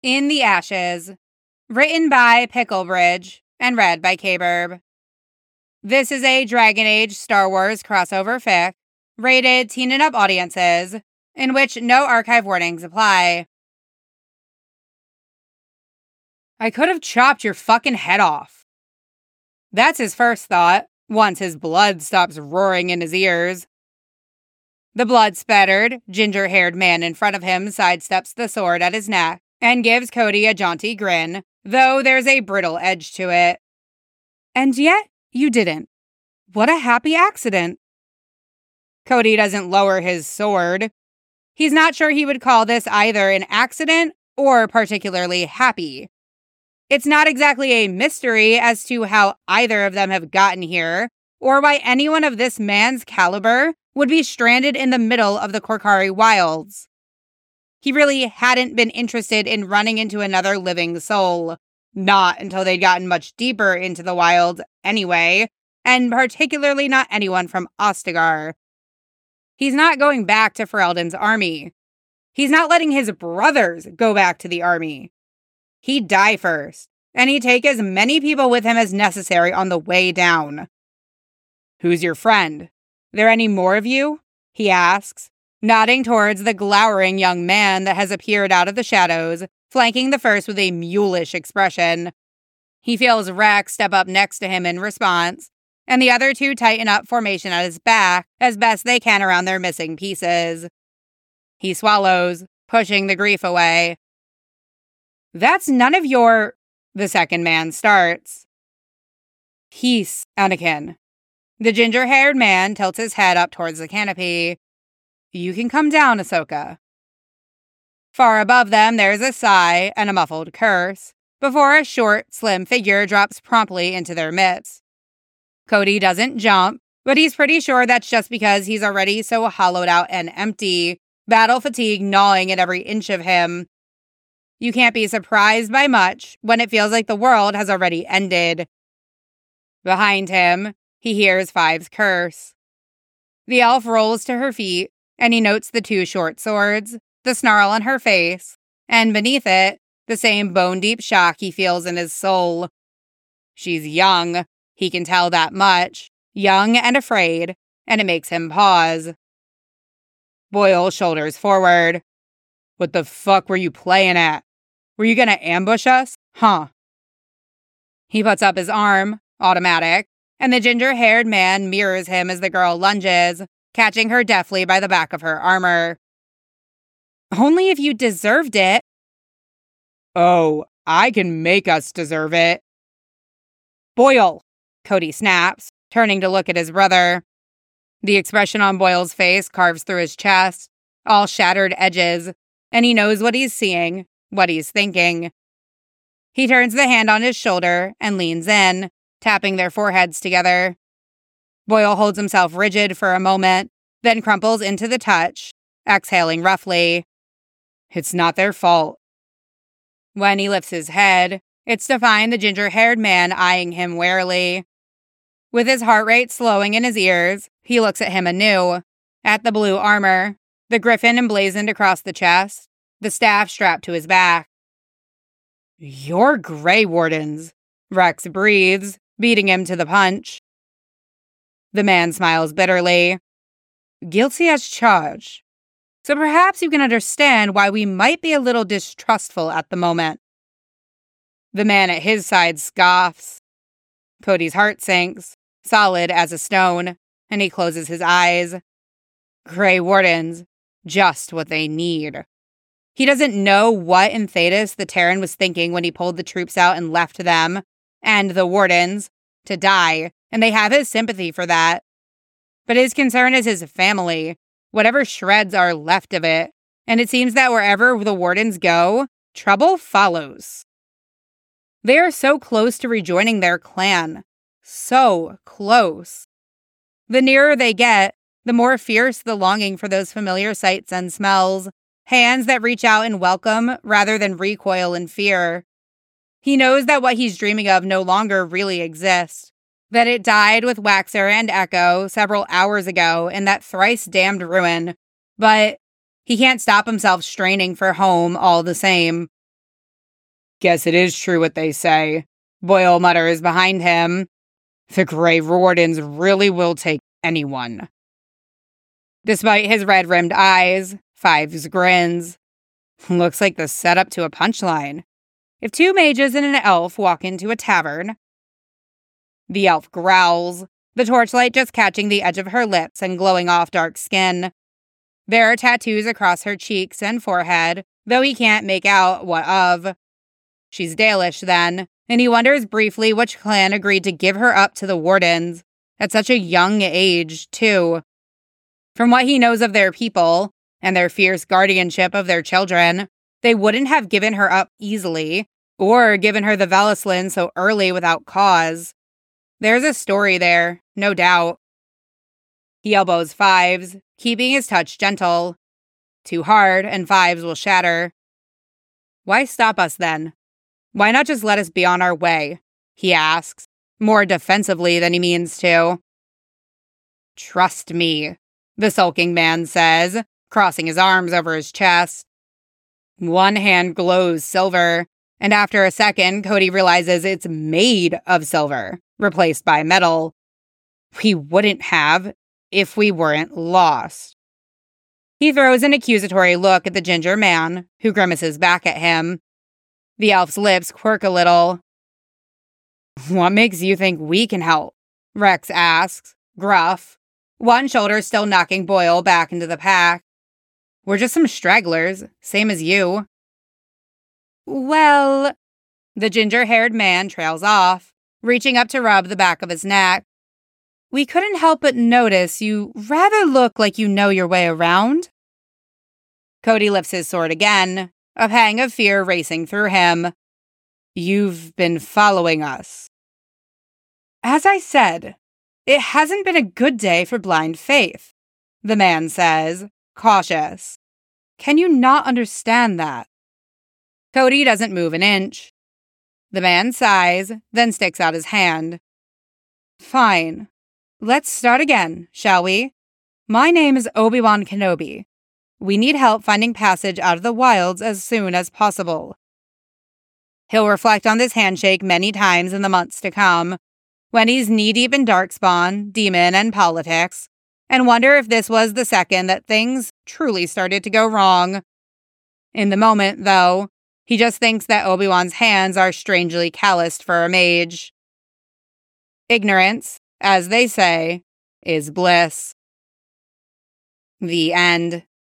In the Ashes, written by Picklebridge and read by K-Burb. This is a Dragon Age Star Wars crossover fic, rated teen and up audiences, in which no archive warnings apply. I could have chopped your fucking head off. That's his first thought, once his blood stops roaring in his ears. The blood-spattered, ginger-haired man in front of him sidesteps the sword at his neck and gives Cody a jaunty grin, though there's a brittle edge to it. And yet, you didn't. What a happy accident. Cody doesn't lower his sword. He's not sure he would call this either an accident or particularly happy. It's not exactly a mystery as to how either of them have gotten here, or why anyone of this man's caliber would be stranded in the middle of the Korcari wilds. He really hadn't been interested in running into another living soul, not until they'd gotten much deeper into the wilds anyway, and particularly not anyone from Ostagar. He's not going back to Ferelden's army. He's not letting his brothers go back to the army. He'd die first, and he'd take as many people with him as necessary on the way down. "Who's your friend? There any more of you?" he asks, nodding towards the glowering young man that has appeared out of the shadows, flanking the first with a mulish expression. He feels Rex step up next to him in response, and the other two tighten up formation at his back as best they can around their missing pieces. He swallows, pushing the grief away. "That's none of your..." the second man starts. "Peace, Anakin." The ginger-haired man tilts his head up towards the canopy. "You can come down, Ahsoka." Far above them, there's a sigh and a muffled curse, before a short, slim figure drops promptly into their midst. Cody doesn't jump, but he's pretty sure that's just because he's already so hollowed out and empty, battle fatigue gnawing at every inch of him. You can't be surprised by much when it feels like the world has already ended. Behind him, he hears Five's curse. The elf rolls to her feet, and he notes the two short swords, the snarl on her face, and beneath it, the same bone-deep shock he feels in his soul. She's young, he can tell that much, young and afraid, and it makes him pause. Boyle shoulders forward. "What the fuck were you playing at? Were you gonna ambush us? Huh?" He puts up his arm, automatic, and the ginger-haired man mirrors him as the girl lunges, catching her deftly by the back of her armor. "Only if you deserved it." "Oh, I can make us deserve it." "Boyle," Cody snaps, turning to look at his brother. The expression on Boyle's face carves through his chest, all shattered edges, and he knows what he's seeing, what he's thinking. He turns the hand on his shoulder and leans in, tapping their foreheads together. Boyle holds himself rigid for a moment, then crumples into the touch, exhaling roughly. It's not their fault. When he lifts his head, it's to find the ginger-haired man eyeing him warily. With his heart rate slowing in his ears, he looks at him anew, at the blue armor, the griffin emblazoned across the chest, the staff strapped to his back. "You're Grey Wardens," Rex breathes, beating him to the punch. The man smiles bitterly. "Guilty as charged. So perhaps you can understand why we might be a little distrustful at the moment." The man at his side scoffs. Cody's heart sinks, solid as a stone, and he closes his eyes. Grey Wardens, just what they need. He doesn't know what in Thedas the Terran was thinking when he pulled the troops out and left them, and the Wardens, to die, and they have his sympathy for that. But his concern is his family, whatever shreds are left of it, and it seems that wherever the Wardens go, trouble follows. They are so close to rejoining their clan. So close. The nearer they get, the more fierce the longing for those familiar sights and smells, hands that reach out in welcome rather than recoil in fear. He knows that what he's dreaming of no longer really exists, that it died with Waxer and Echo several hours ago in that thrice-damned ruin, but he can't stop himself straining for home all the same. Guess it is true what they say, Boyle mutters behind him. The Grey Wardens really will take anyone. Despite his red-rimmed eyes, Fives grins. Looks like the setup to a punchline. If two mages and an elf walk into a tavern. The elf growls, the torchlight just catching the edge of her lips and glowing off dark skin. There are tattoos across her cheeks and forehead, though he can't make out what of. She's Dalish then, and he wonders briefly which clan agreed to give her up to the Wardens, at such a young age, too. From what he knows of their people, and their fierce guardianship of their children, they wouldn't have given her up easily, or given her the Valislan so early without cause. There's a story there, no doubt. He elbows Fives, keeping his touch gentle. Too hard, and Fives will shatter. Why stop us then? Why not just let us be on our way? He asks, more defensively than he means to. Trust me, the sulking man says, crossing his arms over his chest. One hand glows silver, and after a second, Cody realizes it's made of silver, replaced by metal. We wouldn't have if we weren't lost. He throws an accusatory look at the ginger man, who grimaces back at him. The elf's lips quirk a little. What makes you think we can help? Rex asks, gruff, one shoulder still knocking Boyle back into the pack. We're just some stragglers, same as you. Well, the ginger-haired man trails off, reaching up to rub the back of his neck. We couldn't help but notice you rather look like you know your way around. Cody lifts his sword again, a pang of fear racing through him. You've been following us. As I said, it hasn't been a good day for blind faith, the man says, cautious. Can you not understand that? Cody doesn't move an inch. The man sighs, then sticks out his hand. Fine. Let's start again, shall we? My name is Obi-Wan Kenobi. We need help finding passage out of the wilds as soon as possible. He'll reflect on this handshake many times in the months to come, when he's knee-deep in Darkspawn, Demon, and politics, and wonder if this was the second that things truly started to go wrong. In the moment, though, he just thinks that Obi-Wan's hands are strangely calloused for a mage. Ignorance, as they say, is bliss. The end.